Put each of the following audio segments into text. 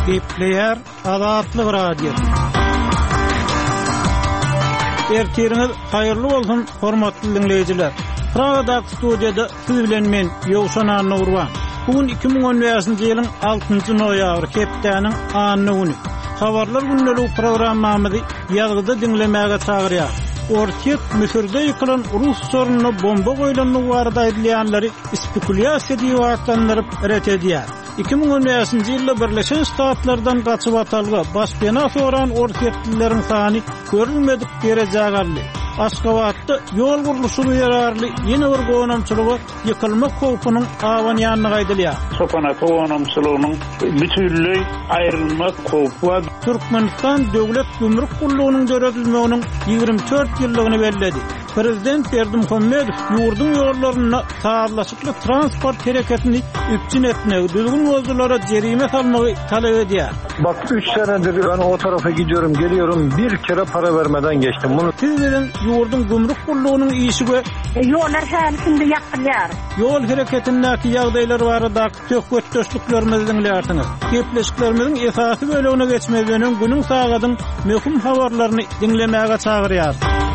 Gepleyer Azatlyk Radio. Ertiriniz hayırlı bolsun hormatly dinleyijiler. Praga'da studiýada siz bilen men Ýowşan Nurwan. Bugün 2015-nji ýylyň 6-njy noýabry hepdeniň anyny güni. Habarlar günlük programmamyzy ýazgyda dinlemäge çagyrýar. Ortiýet Müsürde ýykylan Rus sorunyna bomba goýulanyny barada aýdylýanlary spekulaýasiýa diýip atlandyryp ret edýär. 2015-nji ýylda Birleşen Ştatlardan gaçyp atalgy başpena soran ortiýetlilerin sany görülmedik derejäge geldi. Aşgabatda ýol gurulşyny ýararly ýene bir goýunamçylygy ýykylmak howpunyň awanyanyny gaýdylýar. Sopana goýunamçylygynyň bütünlüği aýrylmak howpy Türkmenistan döwlet gümrük gullugynyň döredilmeginiň 24 ýyllygyny bellädi. Prezident Berdimuhammedow ýurdun ýollaryna sağlaşykly transport hereketini üpçün etmegi, düzgün yolculara cerime salmagy talep edýär. Bak 3 senedir ben o tarafa gidiyorum, geliyorum. Bir kere para vermeden geçtim. Bunu sizlerin ýurdun gümrük gullugynyň işige yollar härisinde ýakdylýar. Yol hereketindäki ýagdaýlar barada töhbetdeşliklerimizi dinleýärsiňiz. Gepleşiklerimiziň esasy bölegine geçmeden günüň sagadyň möhüm habarlaryny dinlemäge çagyrýar.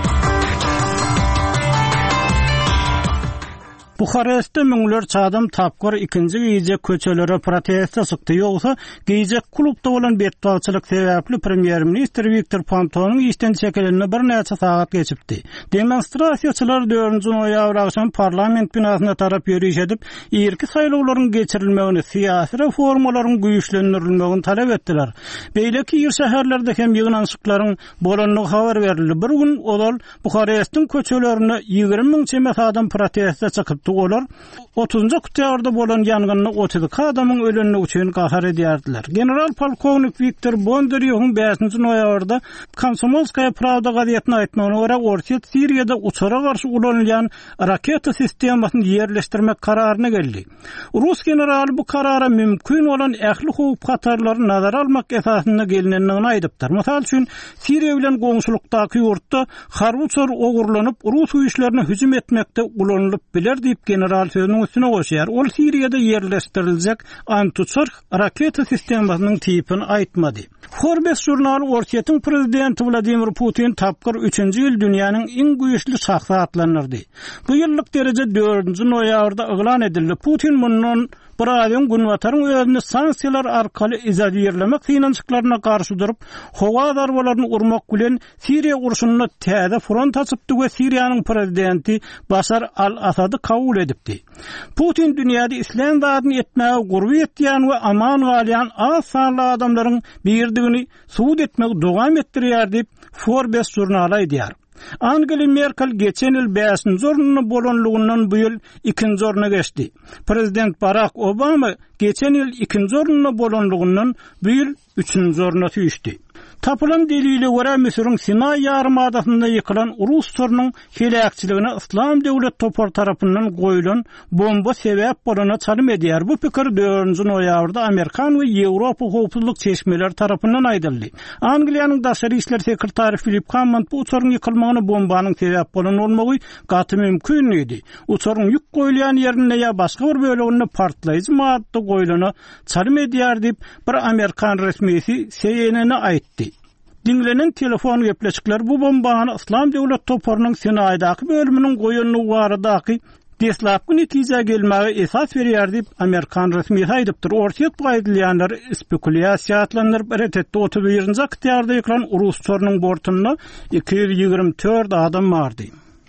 Buxarestde müňler çadam tapgar ikinji gece köçelere protesta çykdy. Ýogsa gece klubda bolan betbalçylyk sebäpli Premier Minister Viktor Pontonuň işden çekilenine bir näçe sagat geçipdi. Demonstrasiýaçylar 4-nji noýabr akşam parlament binasyna tarap ýürüş edip, ýerki saýlawlaryň geçirilmegini, syýasy reformalaryň güýçlendirilmegini talep etdiler. Beýleki ýer şäherlerde hem ýygnançyklaryň bolanyny habar berildi. Bir gün olal Buxarestdiň köçelerine 20.000 çemet adam protesta çykyp olar 30-njy oktýabrda bolan ýangynny 30 adamyň ölenini üçin gahar edýärdiler. General polkovnik Viktor Bondaryowyň 5-nji noýabrda Komsomolskaya Pravda gazetine aýtmagyna görä Ortiýet Siriýada uçara garşy ulanylýan raketa sistemasyny ýerleşdirmek kararyna geldi. Rus generaly bu karara mümkin olan ähli howp hatarlary nazara almak esasyna gelinenini aýdypdyr. Mysal üçin Siriýa bilen goňşulukdaky ýurtda harbuçar ogurlanyp Rus güýçlerine hüjüm etmekde ulanlyp biler diýip general sözüniň üstüne goşýar. Ol Siriýada ýerleşdiriljek antuçar raketa sistemasynyň tipini aýtmady. Forbes jurnaly Ortiýetiň prezidenti Vladimir Putin tapgyr 3-nji ýyl dünýäniň iň güýçli şahsy atlanyrdy. Bu ýyllyk derece 4-nji noýabrda eglan edildi. Putin mundan bir aýdan günwataryň özüni sanksiýalar arkaly izolýerlemek synançyklaryna garşy durup, howa darbalaryny urmak bilen Siriýa urşunyna täze front açypdy we Siriýanyň prezidenti Başar al-Asady kabul edipdi. Putin dünýäde islam dadyny etmäge gurby etýän we aman galýan az sanly adamlaryň birdigini suwd etmek dowam etdirýär diýip Forbes jurnaly aýdýar. Angela Merkel geçen ýyl 5-nji orunda bolanlygyndan bu ýyl 2-nji oruna geçdi. Prezident Barack Obama geçen ýyl 2-nji orunda bolanlygyndan bu ýyl 3-nji oruna düşdi. Tapılan delile göre Mısır'ın Sinay yarımadasında yıkılan Rus sorunyň helakçylygyna İslam Döwlet topar tarapyndan goýulan bomba sebäp bolana çalym edýär. Bu pikir 4-nji noýabrda Amerikan we Ýewropa howpsuzlyk çeşmeleri tarapyndan aýdyldy. Angliýanyň daşary işler sekretary Philip Hammond bu uçaryň yıkylmagyny bombanyň sebäp bolan bolmagy gaty mümkin idi. Uçaryň ýük goýulýan ýerine ýa başga bir bölegine partlaýjy madda goýulana çalym edýär diýip bir Amerikan resmisi CNN-e aýtdy. Dinlenen telefon gepleşikler bu bombany İslam Döwlet toparynyň Sinaýdaky bölüminiň goýunyny baradaky deslapky netije gelmäge esas berýär diýip Amerikan resmi aýdypdyr. Ortiýet bu aýdylýanlar spekulaýasiýa atlandyryp eretdi. 31-nji oktýarda ýykylan Rus sorunyň bortunda 224 adam bardy.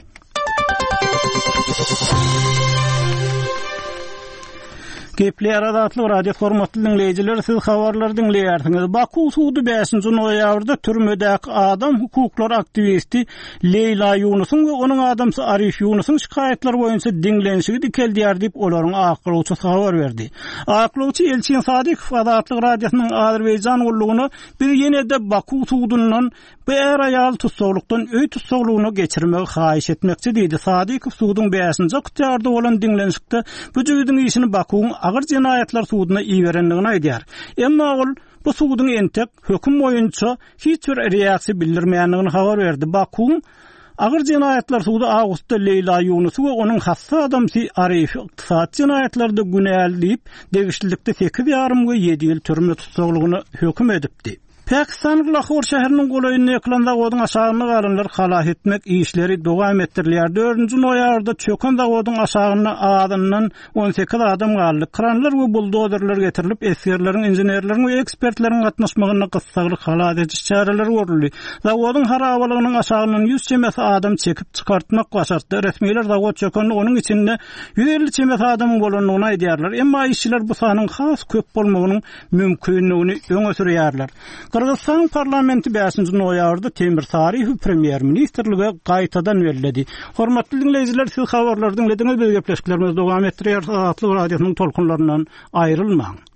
Gepleýär Azatlyk radio formatly dinleýijiler, siz habarlar dinleýärsiňiz. Baku suwdy 5-nji noýabrda türmedäki adam hukuklary aktivisti Leyla Yunusyň we onuň adamsy Arif Yunusyň şikaýetleri boýunça dinlenişigi dikeldiýär diýip olaryň aklawçy habar berdi. Aklawçy Elçin Sadykow Azatlyk radiosynyň Azerbaýjan ullugyny bir ýene-de Baku suwdundan bir aýal tutsawlykdan öý tutsawlygyna geçirmegi haýyş etmekçi diýdi. Sadykow suwdyň 5-nji oktýarda bolan dinlenişikde bu jüýüdiň işini Bakuň agyr jinayatlar suwdyna iýerenligini aýdýar. Emma ol bu suwdyň entek höküm boýunça hiç bir reaksiýa bildirmeýändigini habar berdi. Bakuň Ağır cinayetler suudu Ağustos'ta Leyla Yunus'u ve onun hassa adamsı Arif iqtisat cinayetlerinde günäldiyip degişlilikde 8,5 ve 7 yıl türme tutukluğunu hüküm edipdi. Pakistan'ın Lahore şäheriniň golayynda ýakylan zawodyň aşagyna galynlar halas etmek işleri dowam etdirilýär. 4-nji noýarda çöken zawodyň aşagyna adamdan 18 adam galdy. Kranlar we buldozerler getirilip esgerleriň, inženerleriň we ekspertleriň gatnaşmagyna gysgalyk halas ediş çareleri görüldi. Zawodyň harabalygynyň aşagyndan 100 çemes adam çekip çykartmak başardy. Resmiler zawod çökeni onuň içinde 150 çemes adam bolanyny aýdýarlar. Emma işçiler bu sanyň has köp bolmagynyň mümkinligini öňe sürýärler. Kırgızstan parlamenti 5-nji noýarda Temir Sariýew premier ministrlige gaýtadan berildi. Hormatly dinleýijiler, siz habarlardan lediniz, biz gepleşiklerimiz dowam etdirýär. Atly radiosynyň tolkunlaryndan aýrylmaň.